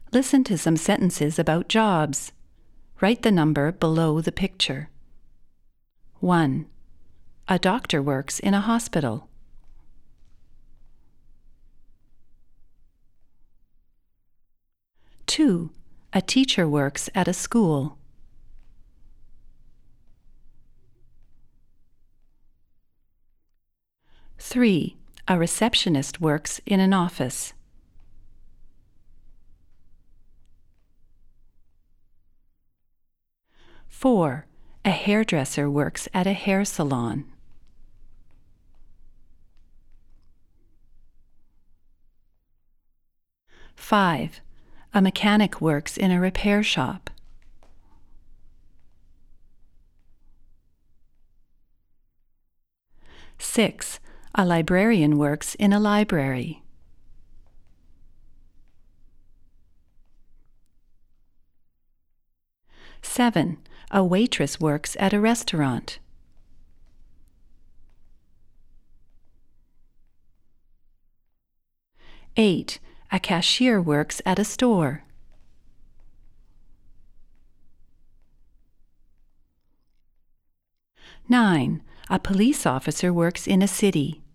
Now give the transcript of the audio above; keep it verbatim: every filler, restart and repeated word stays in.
Listen to some sentences about jobs. Write the number below the picture. one. A doctor works in a hospital. two. A teacher works at a school. three. A receptionist works in an office. four. A hairdresser works at a hair salon. five. A mechanic works in a repair shop. six. A librarian works in a library. seven. A waitress works at a restaurant. eight. A cashier works at a store. nine. A police officer works in a city.